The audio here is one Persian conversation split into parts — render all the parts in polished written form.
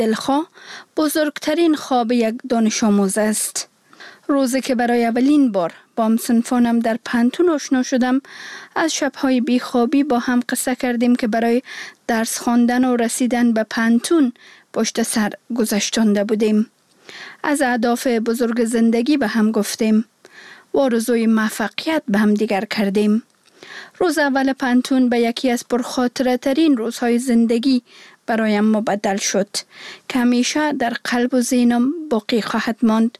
دلخواه بزرگترین خواب یک دانش آموز است. روزی که برای اولین بار با همصنفانم در پانتون آشنا شدم، از شب‌های بیخوابی با هم قصه کردیم که برای درس خواندن و رسیدن به پانتون پشت سر گذشتانده بودیم. از اهداف بزرگ زندگی به هم گفتیم و آرزوی موفقیت به هم دیگر کردیم. روز اول پانتون به یکی از پرخاطره ترین روزهای زندگی برایم مبدل شد که همیشه در قلب و ذهنم باقی خواهد ماند.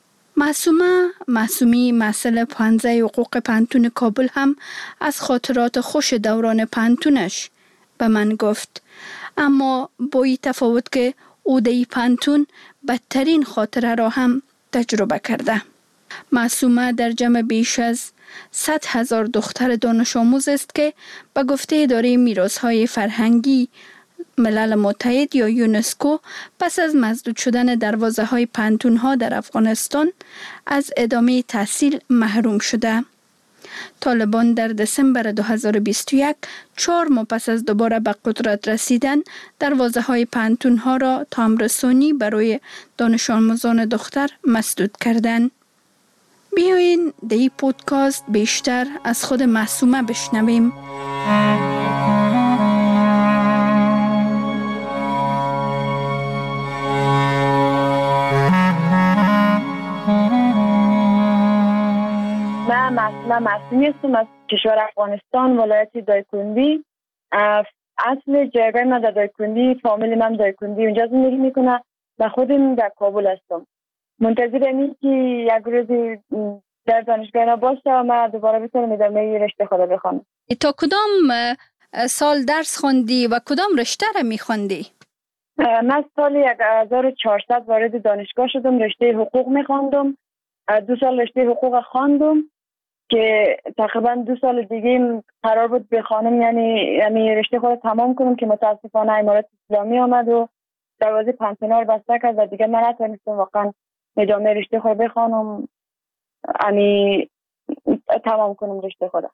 معصومی محصل پانزه حقوق پانتون کابل هم از خاطرات خوش دوران پانتونش به من گفت، اما با این تفاوت که او در پانتون بدترین خاطره را هم تجربه کرده. معصومه در جمع بیش از 100,000 دختر دانش آموز است که به گفته اداره میراث‌های فرهنگی ملل متحد یا یونسکو پس از مسدود شدن دروازه‌های پانتون‌ها در افغانستان از ادامه تحصیل محروم شده. طالبان در دسامبر 2021 4 ماه پس از دوباره به قدرت رسیدن دروازه‌های پانتون‌ها را تامرسانی برای دانش آموزان دختر مسدود کردند. بیایین در این پودکاست بیشتر از خود معصومه بشنویم. من معصومی هستم از کشور افغانستان، ولایت دایکندی. اصل جایگاه من در دایکندی، فامیل من دایکندی اونجا زندگی میکنه و خودم در کابل هستم. منتظرم این که یک روز در دانشگاه باشه و من دوباره بتونم ادامه رشته خود بخونم. تا کدام سال درس خوندی و کدام رشته را میخوندی؟ من سال 1400 وارد دانشگاه شدم، رشته حقوق میخوندم. 2 سال رشته حقوق خواندم که تقریبا 2 سال دیگه قرار بود بخوانم، یعنی رشته خود تمام کنم که متاسفانه امارات اسلامی آمد و دروازه پانتون رو بسته کرد و دیگه من نتونستم واقعا ادامه رشته خود بخوانم، یعنی تمام کنم رشته خود.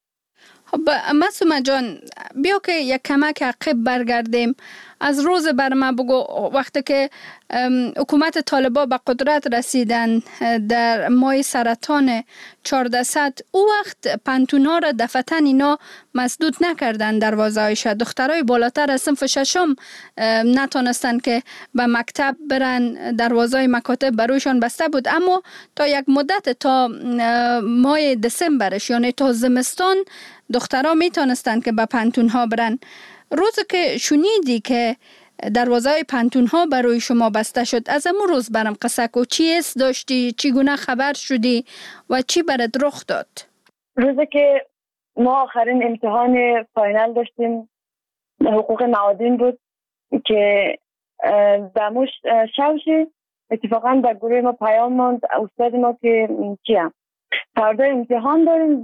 خب معصومه جان، بیا که یک کمک عقب برگردیم. از روز بر ما بگو، وقتی که حکومت طالبا به قدرت رسیدن در ماه سرطان 1400، او وقت پانتون‌ها را دفعتاً اینا مسدود نکردن دروازه‌هایش. دخترای بالاتر از صنف ششم نتونستن که به مکتب برن، دروازه‌های مکاتب برویشان بسته بود، اما تا یک مدت، تا ماه دسامبرش یعنی تا زمستان، دخترها میتونستن که به پانتون‌ها برن. روزی که شنیدی که دروازه‌های پانتون‌ها برای شما بسته شد، از امون روز برام قصه کو. چی حس داشتی؟ چگونه خبر شدی و چی برات رخ داد؟ روزی که ما آخرین امتحان فاینال داشتیم، حقوق معادن بود که دموش شوشی اتفاقا در گروه ما پیام ماند استاد ما که چیم فردا امتحان داریم،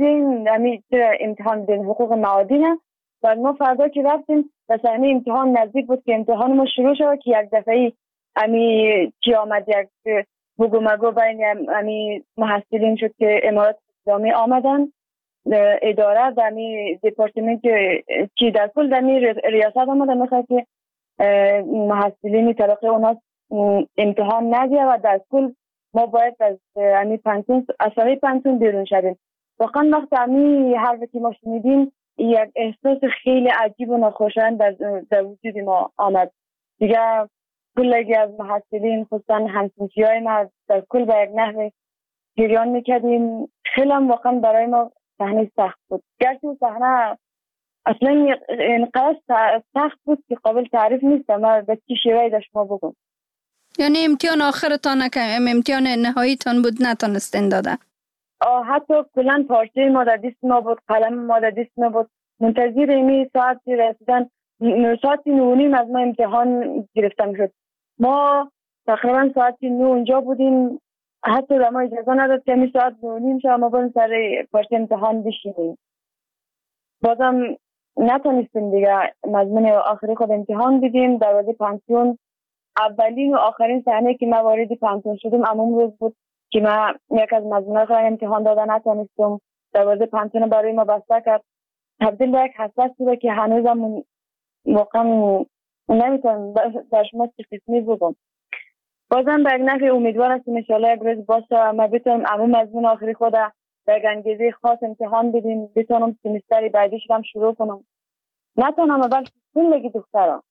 امتحان دین حقوق معادن. و ما فردا که رفتیم و صحنه امتحان نزدیک بود که امتحان ما شروع شد که یک دفعه چی آمد، یک بگو مگو بین محصلین شد که امارات اسلامی آمدن، اداره در دپارتمنت چی در کل در ریاست آمدن میخواد که محصلین طرق اونا امتحان ندیه و در کل ما باید از پانتون پانتون بیرون شدیم. واقعا وقت حرفی که ما شنیدیم یک احساس خیلی عجیب و ناخوشایند در وجود ما آمد. دیگه کلگی از محصلین خصوصا همسنفیای ما در کل به یک نحو جریان میکردیم. خیلی هم واقعا برای ما صحنه سخت بود. گرچه صحنه اصلا اینقدر سخت بود که قابل تعریف نیست. ما به چی شیوهی داشت ما بگم. یعنی امتحان آخرتان امتحان نهاییتان بود نتونستین داده؟ حتی کلن پارچه ما در دست ما بود، قلم ما در دست ما بود. منتظر امی ساعت رسیدن، ساعت 9:30 از ما امتحان گرفتم شد. ما تقریبا ساعت 9 اونجا بودیم، حتی ما اجازه نداد که امی ساعت 9:30 شد ما بریم سر پارچه امتحان بشینیم. بازم نتونستیم دیگه مضمون آخری خود امتحان بدیم. دروازه پانتون اولین و آخرین صحنه که ما وارد پانتون شدیم همون روز بود که ما یک از مضمونات را امتحان دادن نتونستم. دروازه پانتون برای ما بسته کرد. تبدیل به یک حسرت شده که هنوزم واقعا نمیتونم در شما چه قسمی بگم. بازم به نفع امیدوار هستم انشالله یک روز باشه ما بتونم اما مضمون آخری خود در انگیزه خاص امتحان بدیم، بتونم سمستر بعدیش هم شروع کنم، نه تنها بلکه زندگی دختران.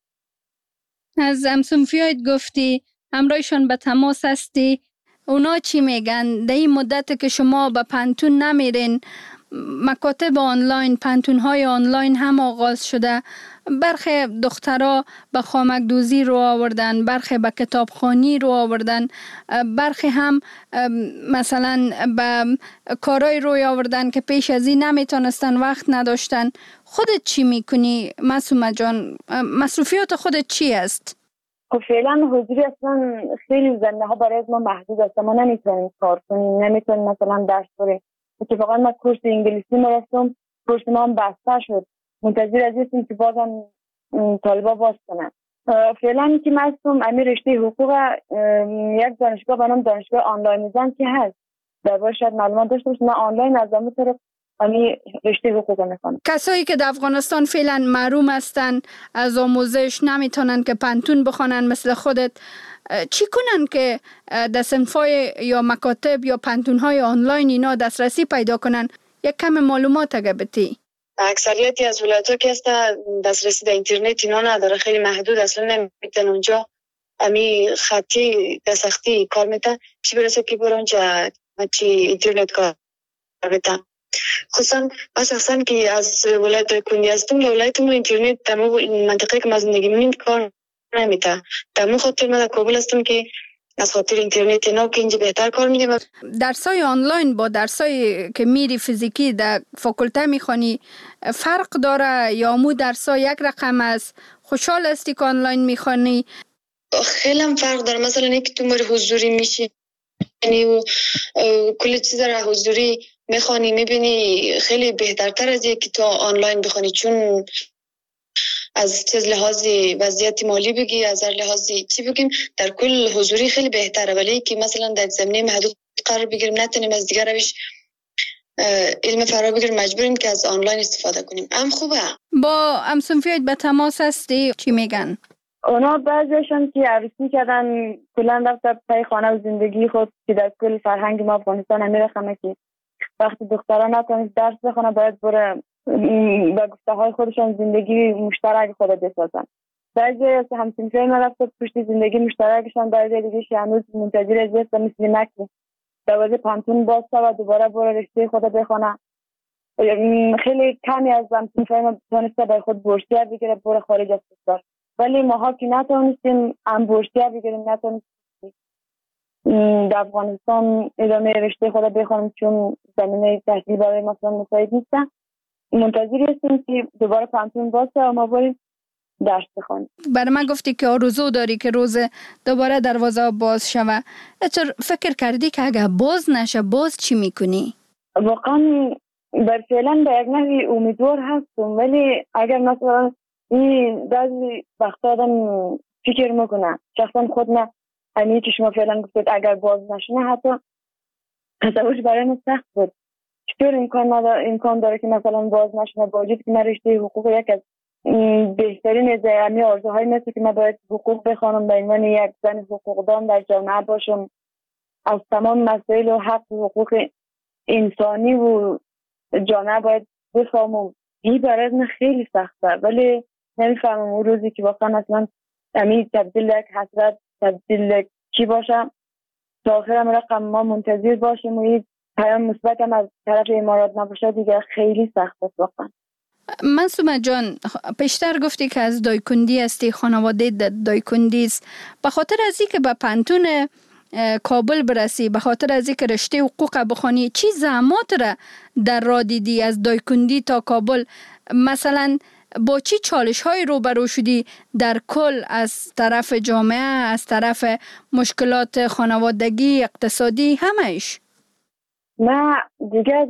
از امسومفیایت گفتی همراهشان به تماس هستی، اونا چی میگن؟ در این مدت که شما به پانتون نمیرین، مکاتب آنلاین، پانتون های آنلاین هم آغاز شده، برخی دخترها به خامک دوزی رو آوردن، برخی به کتابخوانی رو آوردن، برخی هم مثلا به کارای روی آوردن که پیش از این نمیتونستن، وقت نداشتن. خودت چی میکنی معصومه جان؟ مصروفیات خودت چی است؟ خب فعلا حضوری اصلا خیلی زمینه ها برای ما محدود است، ما نمیتونیم کار کنیم، نمیتونیم مثلا درس بریم. اتفاقا من کورس انگلیسی ما رفتم، کورس ما هم بسته شد، منتظر از هستیم که بازم طالبا باز کنن. فعلا که من هستم امیر رشته حقوق یک دانشگاه به نام دانشگاه آنلاین میزان که هست، در باید شاید معلومات داشته باشید. من آنلاین از همون طرف امیر رشته حقوق میخوانم. کسایی که در افغانستان فعلا محروم هستن از آموزش، نمیتونن که پانتون بخونن مثل خودت، چی کنن که در صنفای یا مکاتب یا پانتون‌های آنلاین اینا دسترسی پیدا کنن؟ یک کم معلومات اگه بتی. اکثریتی از ولایت‌ها که هستن دسترسی در اینترنت اینا نداره، خیلی محدود، اصلا نمیتونن اونجا امی خطی دستخطی کار میتن، چی برسه که برون اونجا چی اینترنت کار بتن. خصوصا شخصا که از ولایت کندی هستم، ولایتمون اینترنت در منطقه که ما زندگی می‌کنیم کار نمیته. در مو خاطر من در کابل هستم که از خاطر اینترنت اینا که اینجا بهتر کار میدیم. درسای آنلاین با درسای که میری فیزیکی در فاکولته میخوانی فرق داره یا مو درسای یک رقم است؟ خوشحال هستی که آنلاین میخوانی؟ خیلی هم فرق داره. مثلا اینکه تو مر حضوری میشی و کلی چیز را حضوری میخوانی میبینی خیلی بهترتر از اینکه تو آنلاین بخوانی، چون از چیز لحاظی وضعیت مالی بگی، از هر لحاظی چی بگیم، در کل حضوری خیلی بهتره، ولی که مثلا در زمینه محدود قرار بگیریم، نتونیم از دیگر روش علم فرا بگیریم، مجبوریم که از آنلاین استفاده کنیم. خوبه. با امسومفیایت به تماس هستی؟ چی میگن؟ اونا بعضیشون که عروسی کردن کلن رفت پای خانه و زندگی خود، که در کل فرهنگ ما افغانستان همی رخمه که وقتی دختران نتونست درس بخونه باید بره با گفته های خودشان زندگی مشترک خود بسازن. بعضی از همسنفیای ما رفت پشت زندگی مشترکشان، بعضی دیگه هنوز منتظر از است مثل مکی دوازه پانتون باسته و دوباره بره رشته خود بخونه. خیلی کمی از همسنفیای ما تونسته بای خود بورسیه بگیره بره خارج از کشور، ولی ماها که نتونستیم هم بورسیه بگیریم، نتونستیم در افغانستان ادامه رشته خود بخونیم چون زمینه تحصیل برای مثلا مساعد نیست. منتظر هستیم که دوباره پانتون باشه و ما بریم درس بخونیم. برای من گفتی که آرزو داری که روز دوباره دروازه باز شوه. فکر کردی که اگه باز نشه باز چی میکنی؟ واقعا بر فعلا به یک نحوی امیدوار هستم، ولی اگر مثلا این بعضی وقتا آدم فکر میکنه شخصا خود نه همین که شما فعلا گفتید اگر باز نشونه حتی تصورش برای من سخت بود. چطور امکان داره که مثلا باز نشونه، با وجود که من رشته حقوق یک از بهترین زمینه آرزوهای مثل که من باید حقوق بخوانم، به عنوان یک زن حقوقدان در جامعه باشم، از تمام مسائل و حق و حقوق انسانی و جامعه باید بفهمم. این برای من خیلی سخته، ولی نمیفهمم اون روزی که واقعا اصلا همین تبدیل یک حسرت تبدیل کی باشم تا آخرم رقم ما منتظر باشیم و این پیام مثبت هم از طرف امارات نباشه دیگه خیلی سخت است واقعا. منصومه جان، پیشتر گفتی که از دایکندی هستی، خانواده دایکندی است. به خاطر از اینکه به پانتون کابل برسی، به خاطر از اینکه رشته حقوق بخوانی، چی زحمات را در راه دیدی از دایکندی تا کابل؟ مثلا با چی چالش های روبرو شدی در کل از طرف جامعه، از طرف مشکلات خانوادگی، اقتصادی، همهش؟ نه دیگه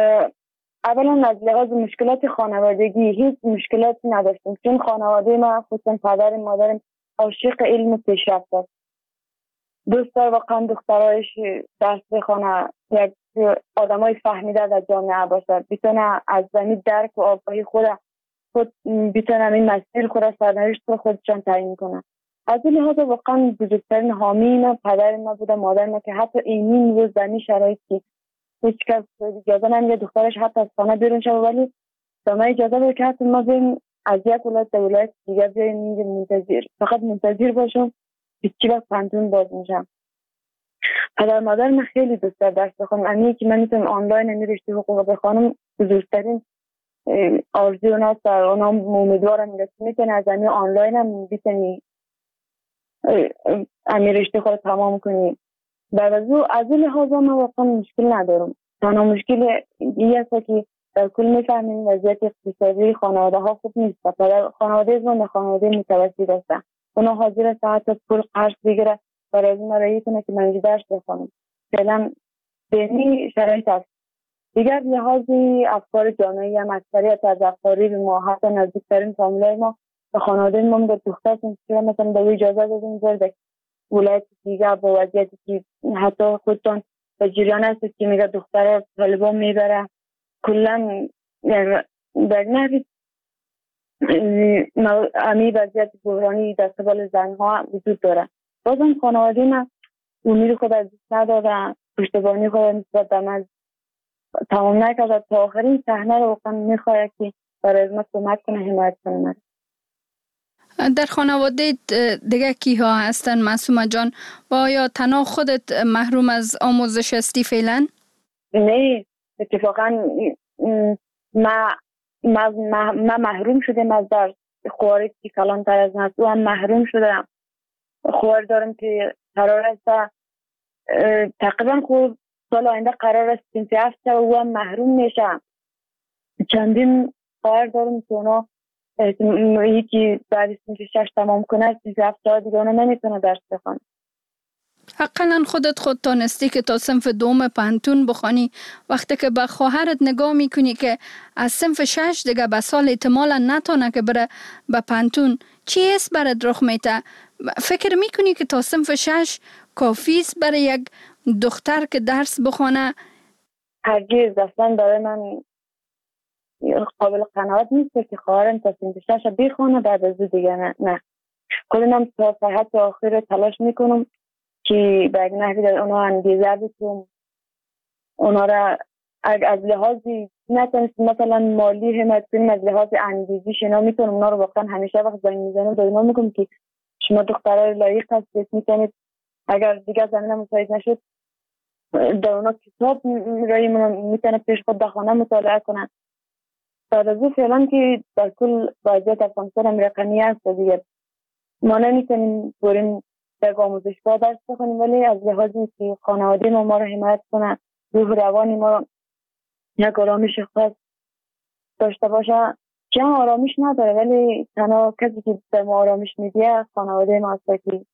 اولا از لحاظ مشکلات خانوادگی هیچ مشکلاتی نداشتم، چون خانواده ما خصوصا پدر مادرم عاشق علم و پیشرفت است. دوست داره واقعا دخترایش درس بخونه، یک آدمای فهمیده در جامعه باشه، بتونه از زمین درک و آگاهی خود خود بیتونن این مسیر خود را سرنوشت خودشان تعیین کنن. از این لحاظ واقعا بزرگترین حامی ما پدر ما بوده، مادر ما، که حتی این روز در این شرایط که هیچ کس اجازه نمیده دخترش حتی از خانه بیرون شده، ولی ما اجازه بده که حتی ما بریم از یک ولایت به ولایت دیگه بیاییم اینجا منتظر، فقط منتظر باشم که چی وقت پانتون باز میشم. پدر مادر من خیلی دوست دارم درس بخونم، امی که من میتونم آنلاین این رشته حقوق بخونم بزرگترین آرزوی اونا است. اونا امیدوارم که میتونه از امی آنلاین هم بتونی امی رشته خود تمام کنی. بعد از این لحاظ من واقعا مشکل ندارم. تنها مشکل این است که در کل میفهمیم وضعیت اقتصادی خانواده ها خوب نیست. خانواده من خانواده متوسط است، اونا حاضر است حتی پول قرض بگیره برای از ما رایی کنه که من درس بخونم. فعلا بینی شرایط است. دیگر لحاظی افکار جامعه هم اکثریت از افکاری به ما حتی نزدیکترین فامیلای ما به خانواده ما به دخترتون که مثلا به اجازه دادیم برده ولایت دیگه با وضعیتی که حتی خودتون به جریان هست که میگه دخترها طالبان میبره کلا در نحوی امی وضعیت بحرانی در قبال زنها وجود داره. بازم خانواده من امید خود از دست نداره، پشتیبانی خود نسبت به من تمام نکرده. تا آخرین صحنه رو واقعا میخواد که برای از ما کمک کنه، حمایت کنه. در خانواده دیگه کی ها هستن معصومه جان؟ و آیا تنها خودت محروم از آموزش هستی فعلا؟ نه، اتفاقا ما محروم شدم از درس. خواری که کلانتر از نست و هم محروم شدم. خوار دارم که قرار است تقریبا خود سال آینده قرار است سنف هفته و هم محروم میشم. چندین خوار دارم که اونا یکی بعد سنف 6 تمام کنه سنف هفته دیگه اونا نمیتونه درس بخونه. حقا خود تانستی که تا صنف دوم پانتون بخوانی، وقتی که به خواهرت نگاه میکنی که از صنف 6 دیگه به سال احتمالا نتونه که بره به پانتون، چی است برات رخ میته؟ فکر میکنی که تا صنف 6 کافی است برای یک دختر که درس بخونه؟ هرگز اصلا برای من قابل قناعت نیست که خواهرم تا صنف 6 بخونه بعد از دیگه نه. خودم تا صحت آخر تلاش میکنم که به یک نحوی در اونا انگیزه بتونم اونا را از لحاظی نتونست مثلا مالی حمایت کنیم، از لحاظ انگیزی شنا میتونم اونا رو واقعا همیشه وقت زنگ میزنم به اونا میگم که شما دخترای لایق هستید، میتونید اگر دیگه زمینه مساعد نشد در اونا کتاب رایی میتونه پیش خود بخونه مطالعه کنن. بعد از اون فعلا که در کل وضعیت افغانستان هم رقمی هست دیگه ما نمیتونیم بریم در آموزشگاه درس بخونیم، ولی از لحاظی که خانواده ما رو حمایت کنه، روح روانی ما یک آرامش خاص داشته باشه که هم آرامش نداره ولی تنها کسی که به ما آرامش میده خانواده ما هست. که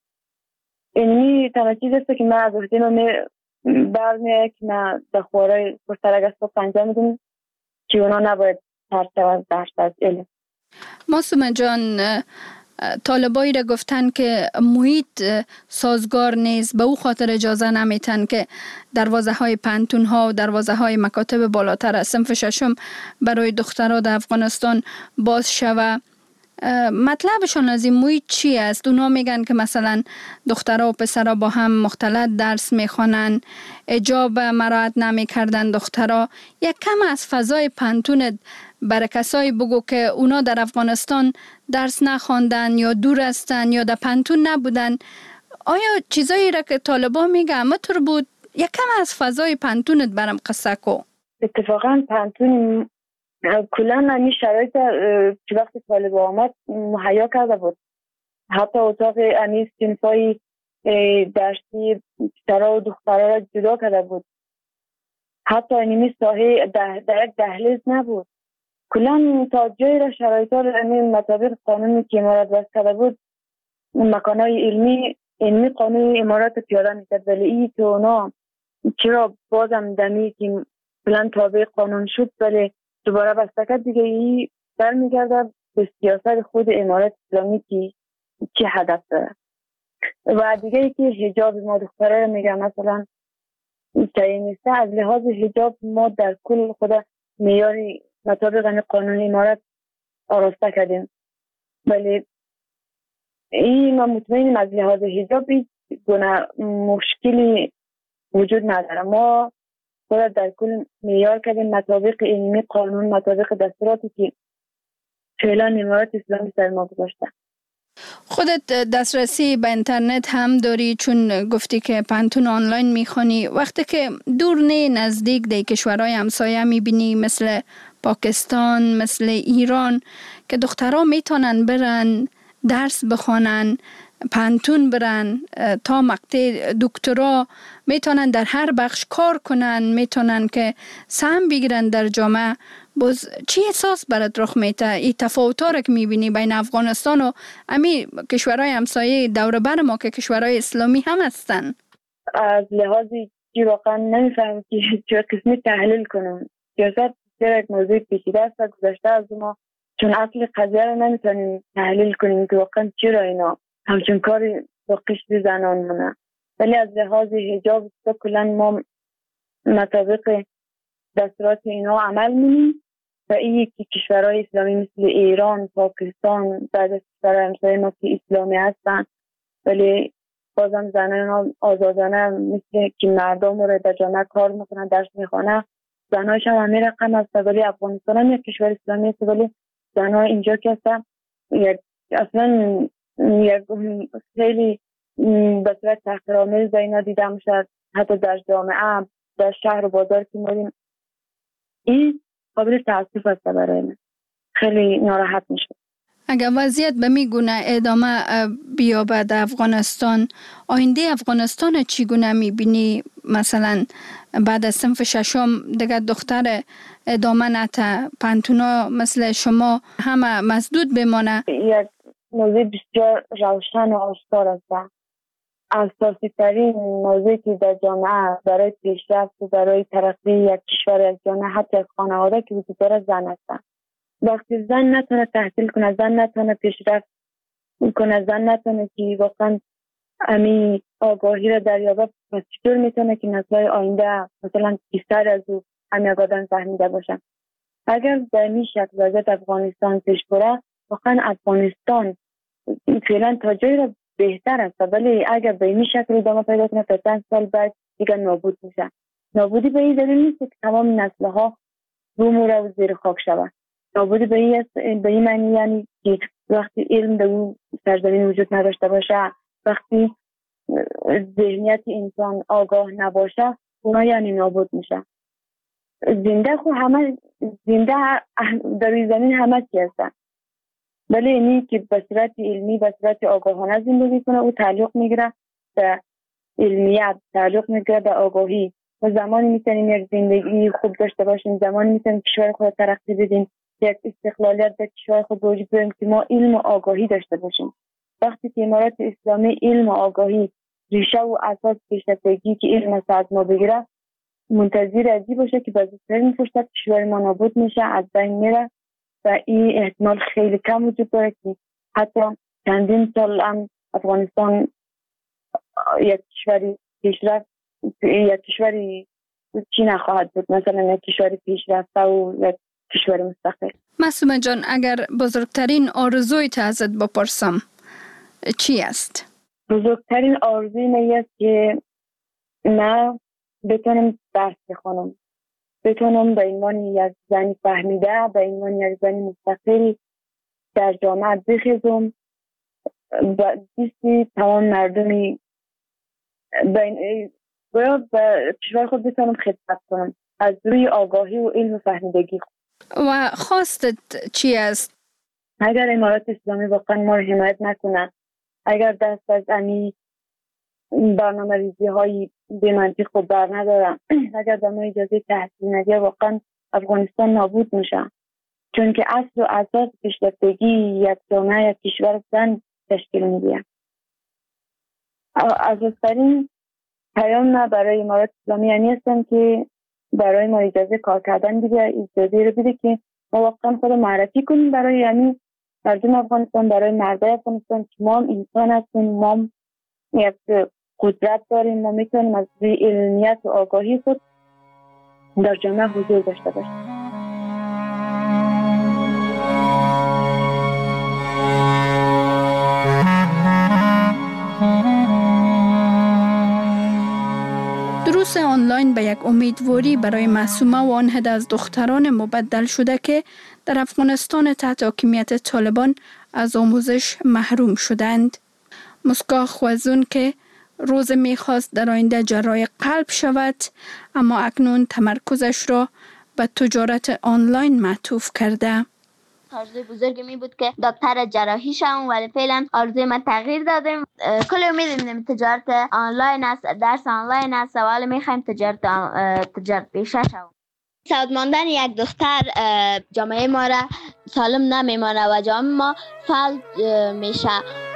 اینی تنها چیز است که من از عهده ما برمیه که من در خوارای پرسرک اسباب انجام میدیم که اونا نباید ترس از درس از علم. معصومه جان، طالبایی را گفتن که محیط سازگار نیست، به او خاطر اجازه نمیتن که دروازه های پانتون ها و دروازه های مکاتب بالاتر از صنف 6 برای دخترها در افغانستان باز شوه. مطلبشان از این محیط چی است؟ اونا میگن که مثلا دخترها و پسرها با هم مختلط درس میخوانن، حجاب مراعات نمیکردن دخترها. یک کم از فضای پانتون برای کسایی بگو که اونا در افغانستان درس نخواندن یا دور هستن یا در پانتون نبودن. آیا چیزایی را که طالبان میگه همطور بود؟ یک کم از فضای پانتونت برام قصه کو. اتفاقا پانتون کلا همی شرایط که وقتی طالب آمد مهیا کرده بود. حتی اتاق همی صنفای درسی پسرها و دخترها را جدا کرده بود. حتی اینمی ساحه در یک دهلیز نبود. کلا تا جایی را شرایط ها را مطابق قانونی که امارات وضع کرده بود مکانهای علمی قانون امارات پیاده میکرد، ولی ای که اونا چرا بازم دمی که کلا تابع قانون شد ولی دوباره بسته دیگه ای برمیگرده به سیاست خود امارات اسلامی که چه هدف داره. و دیگه ای که حجاب ما دختره رو میگم مثلا تعیین نیسته. از لحاظ حجاب ما در کل خود معیار مطابق قانون امارات آراسته کردیم. ولی این ما مطمئنیم از لحاظ حجاب گونه مشکلی وجود نداره. ما باید در کل معیار کردیم مطابق علمی قانون، مطابق دستوراتی که فعلا امارات اسلامی سر ما گذاشته. خودت دسترسی به اینترنت هم داری چون گفتی که پانتون آنلاین میخوانی. وقتی که دور نه نزدیک در کشورهای همسایه میبینی مثل پاکستان، مثل ایران که دخترها میتونن برن درس بخوانن، پانتون برن تا مقطع دکترا، میتونن در هر بخش کار کنن، میتونن که سهم بگیرن در جامعه. باز چی احساس برات رخ میده؟ این تفاوت‌ها را که میبینی بین افغانستان و امی کشورهای همسایه دور بر ما که کشورهای اسلامی هم هستن؟ از لحاظی که واقعا نمیفهم که چه قسمی تحلیل کنم. سیاست یک موضوع پیچیده است و گذشته از ما، چون اصل قضیه رو نمیتونیم تحلیل کنیم که واقعا چرا اینا همچون کاری با قشر زنان مونه. ولی از لحاظ حجاب کلا ما مطابق دستورات اینا عمل می‌کنیم و این که کشورهای اسلامی مثل ایران، پاکستان، بعد از کشورهای همسایه ما که اسلامی هستن ولی بازم زنان آزادانه مثل که مردم رو در جامعه کار میکنن، درس میخوانن، زنهاش هم همین رقم هست. ولی افغانستان هم یک کشور اسلامی است ولی زنها اینجا که هستن اصلا یک خیلی به صورت تحقیرآمیز اینا دیده میشه. حتی در جامعه، در شهر و بازار که میریم این قابل تأسف است برای من. خیلی ناراحت میشه. اگر وضعیت به میگونه ادامه بیابد افغانستان، آینده افغانستان چگونه میبینی؟ مثلا بعد از صنف ششم دیگه دختر ادامه نته، پانتونا مثل شما همه مسدود بمانه؟ یک موضوع بسیار روشن و آشکار است. اساسی ترین موضوعی که در جامعه برای پیشرفت و برای ترقی یک کشور، یک جامعه، حتی یک خانواده که وجود داره زن هستند. وقتی زن نتونه تحصیل کنه، زن نتونه پیشرفت کنه، زن نتونه که واقعا امی آگاهی را دریابه، پس چطور میتونه که نسل‌های آینده مثلا بیشتر از او همی آگاهی فهمیده باشن؟ اگر به این شکل وضعیت افغانستان پیش بره، واقعا افغانستان فعلا تا جایی را بهتر است، ولی اگر به این شکل ادامه پیدا کنه تا چند سال بعد دیگه نابود میشه. نابودی به این دلیل نیست که تمام نسل‌ها بمیره و زیر خاک شود. نابودی به این معنی یعنی که وقتی علم در اون سرزمین وجود نداشته باشه، وقتی ذهنیت انسان آگاه نباشه، اونا یعنی نابود میشه. زنده خو همه زنده در این زمین همه چی هستن، ولی اینی که به صورت علمی، به صورت آگاهانه زندگی کنه، او تعلق میگیره به علمیت، تعلق میگیره به آگاهی. و زمانی میتونیم یک زندگی خوب داشته باشیم، زمانی میتونیم کشور خود ترقی بدیم، یک استقلالیت در کشور خود وجود بیاریم که ما علم و آگاهی داشته باشیم. وقتی که امارات اسلامی علم و آگاهی ریشه و اساس پیشرفتگی که علم از ما بگیره، منتظر ازی باشه که بازترین فرصت کشور ما نابود میشه، از بین میره و این احتمال خیلی کم وجود داره که حتی چندین سال هم افغانستان یک کشوری پیشرفت، یک کشوری چی نخواهد بود، مثلا یک کشوری پیشرفته و یک کشور مستقل. معصومه جان، اگر بزرگترین آرزویت ازت بپرسم چی است؟ بزرگترین آرزوی من است که من بتونم درس بخونم، بتونم به عنوان یک زنی فهمیده، به عنوان یک زنی مستقل در جامعه بخیزم و دیستی تمام مردمی باید به کشور خود بتونم خدمت کنم از روی آگاهی و علم و فهمیدگی. و خواستت چی است؟ اگر امارات اسلامی واقعا ما رو حمایت نکنه، اگر دست از امی برنامه ریزی های به منطق و بر ندارم، اگر به ما اجازه تحصیل نده، واقعا افغانستان نابود میشه. چون که اصل و اساس پیشرفتگی یک جامعه، یک کشور زن تشکیل میده. اساس‌ترین پیام من برای امارات اسلامی یعنی هستم که برای ما اجازه کار کردن بده، اجازه رو بده که ما واقعا خود معرفی کنیم برای یعنی مردم افغانستان، برای مردای افغانستان که ما هم انسان هستیم، ما هم یک قدرت داریم، ما میتونیم از روی علمیت و آگاهی خود در جامعه حضور داشته باشیم. دروس آنلاین به یک امیدواری برای معصومه و آن عده از دختران مبدل شده که در افغانستان تحت حاکمیت طالبان از آموزش محروم شدند. مسکا خوازون که روز میخواست در آینده جراح قلب شود، اما اکنون تمرکزش را به تجارت آنلاین معطوف کرده. آرزوی بزرگی می بود که دکتر جراحی شوم، ولی فعلا آرزوی من تغییر دادیم. کلی امید داریم تجارت آنلاین است، درس آنلاین است، ولی میخوایم تجارت پیشه شوم. سعود ماندن یک دختر جامعه ما را سالم نمیمانه و جامعه ما فلج میشه.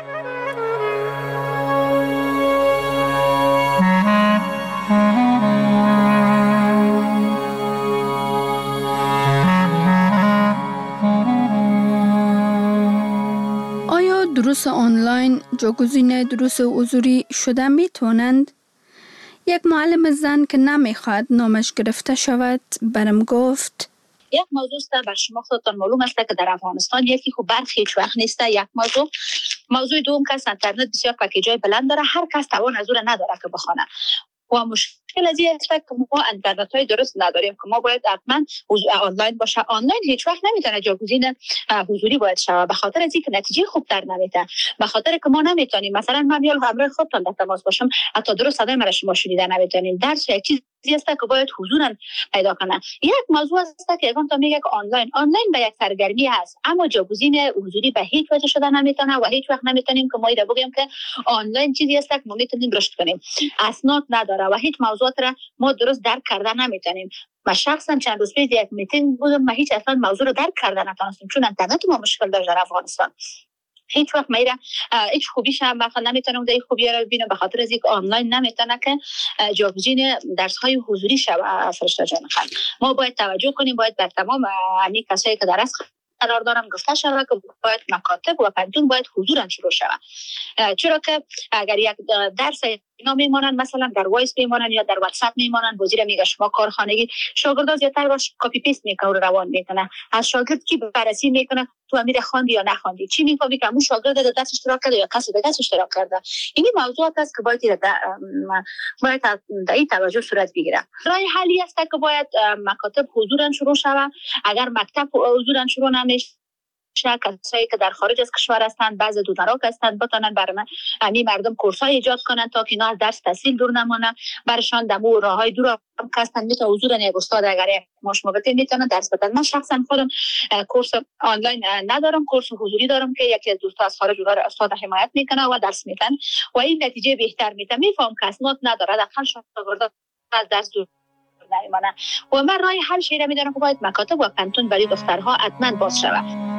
آیا دروس آنلاین جایگزین دروس حضوری شده می توانند؟ یک معلم زن که نمیخواد نامش گرفته شود برم گفت: یک موضوع است بر شما خودتان معلوم است که در افغانستان یکی خوب برق هیچ وقت نیست. یک موضوع دوم که اینترنت بسیار پکیجای بلند داره، هر کس توان از او نداره که بخونه و مشکل از این است که ما اینترنت های درست نداریم که ما باید حتما آنلاین باشه. آنلاین هیچ وقت نمیتونه جایگزین حضوری باید شود، به خاطر از اینکه نتیجه خوب در نمیده، به خاطر که ما نمیتونیم مثلا من یا همراه خودتان در تماس باشم حتی درست صدای مرا شما شنیده نمیتونیم. درس یک چیزی است که باید حضورا پیدا کنه. یک موضوع است که اگه تو میگه که آنلاین به یک سرگرمی هست، اما جایگزین حضوری به هیچ وجه شده نمیتونه و هیچ وقت نمیتونیم که ما اینا بگیم که آنلاین چیزی است که ما میتونیم رشد کنیم. اسناد نداره و هیچ موضوعات را ما درست درک کرده نمیتونیم. ما شخصا چند روز پیش یک میتینگ بودم، ما هیچ اصلا موضوع رو درک کرده نتونستیم چون اینترنت ما مشکل داشت در افغانستان. هیچ وقت میره هیچ خوبیش هم مثلا نمیتونم در خوبی رو ببینم، به خاطر از اینکه آنلاین نمیتونه که جایگزین درس های حضوری شود. فرشته جان خانم، ما باید توجه کنیم، باید بر تمام همین کسایی که درس قرار دارم گفته شود که باید مکاتب و پنتون باید حضورا شروع شود، چرا که اگر یک درس اینا میمونن مثلا در وایس میمونن یا در واتساپ میمونن، وزیر میگه شما کارخانگی شاگرد زیاتر باش کپی پیست میکنه و روان میکنه. از شاگرد کی بررسی میکنه تو امیر خواندی یا نخواندی، چی میفهمی که اون شاگرد در درس اشتراک کرده یا کسی دیگه اشتراک کرده. این موضوعات است که باید در این توجه صورت بگیره. راه حلی است که باید مکاتب حضورا شروع شود. اگر مکتب حضورا شروع نمیشه، کسایی که در خارج از کشور هستند، بعضی دونراک هستند، بتونن برای همین مردم کورسای ایجاد کنن تا که اینا از درس تحصیل دور نمونن، برشان دمو راههای دور هم هستند میتونه حضور یک استاد اگر ماش موقتی میتونه درس بدن. من شخصا خودم کورس آنلاین ندارم، کورس حضوری دارم که یکی از دوستا از خارج اونها استاد حمایت میکنه و درس میدن و این نتیجه بهتر میده. میفهم که اسناد نداره داخل شاگردا از درس دور نمیمونه و من راه حل شیره میدارم که باید مکاتب و پنتون برای دخترها حتما باز شود.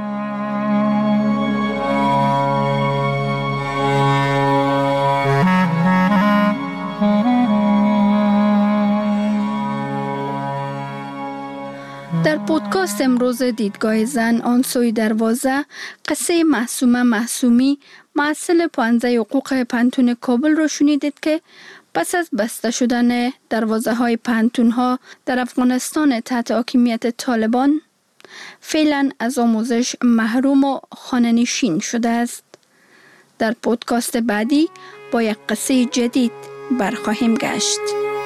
در پودکاست امروز دیدگاه زن آن سوی دروازه قصه معصومه معصومی محصل پانزه حقوق پنتون کابل را شنیدید که پس از بسته شدن دروازه های پنتون ها در افغانستان تحت حاکمیت طالبان فعلا از آموزش محروم و خانه‌نشین شده است. در پودکاست بعدی با یک قصه جدید برخواهیم گشت.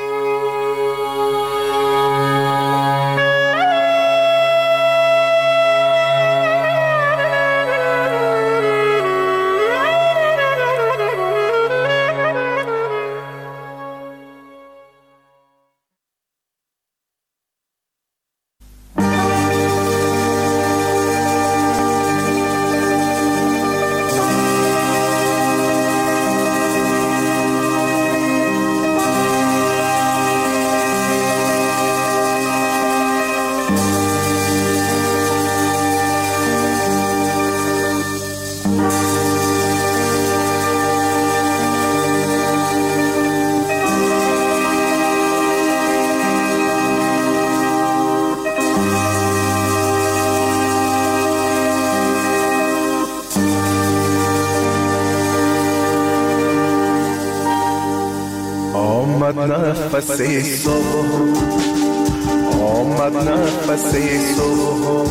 نفس صبح آمد، نفس صبح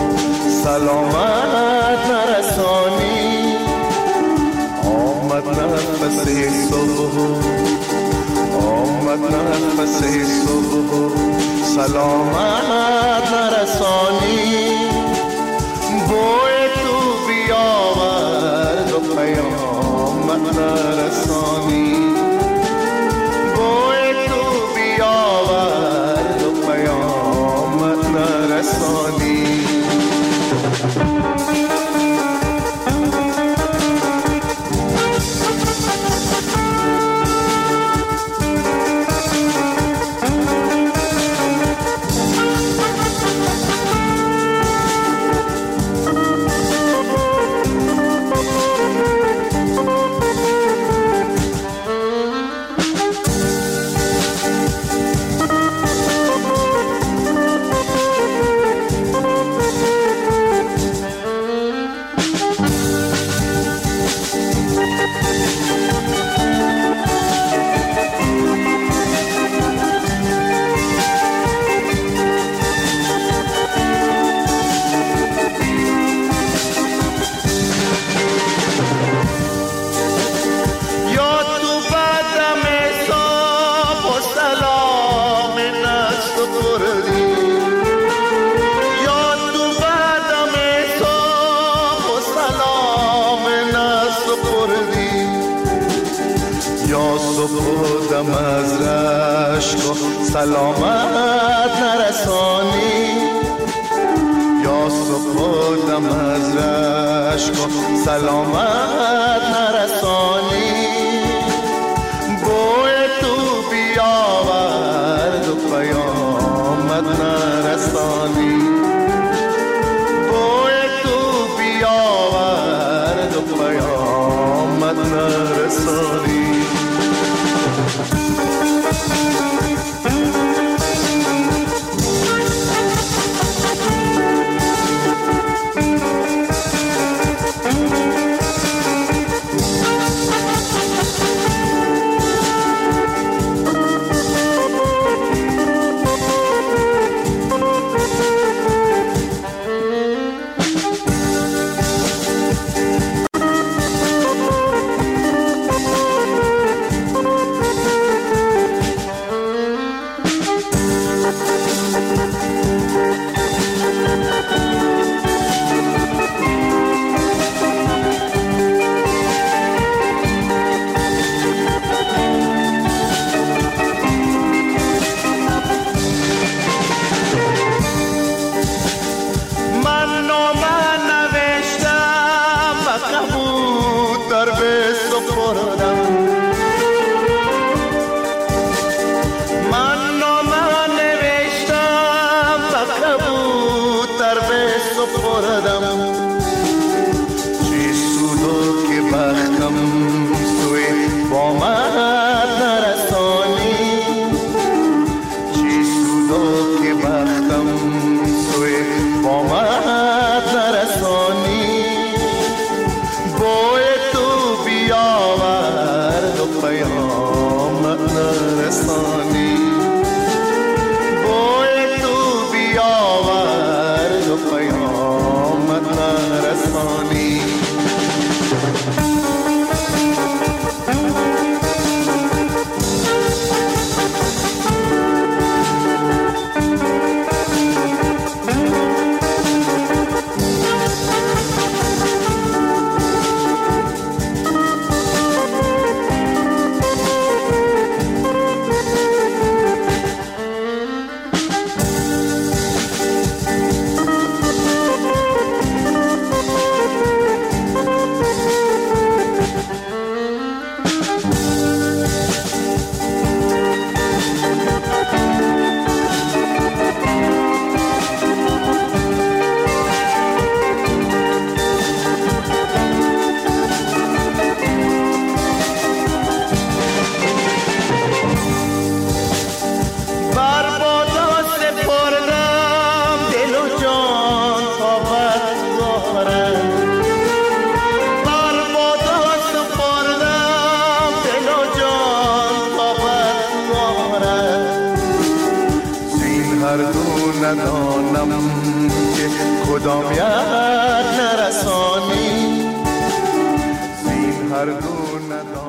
سلامت نرسانی. آمد نفس صبح آمد، نفس نفس صبح سلامت نرسانی، بوی تو بیاورد و پیامت نرسانی، بوی تو بیاورد و پیامت نرسانی. دم از رشک و سلامت نرسانی، یا صبح و دم از رشک و سلامت نرسانی، بوی تو بیاورد و پیامت نرسانی، بوی تو بیاورد و پیامت نرسانی. ندانم که کدام یک نرسانی، زین هر دو ندانم.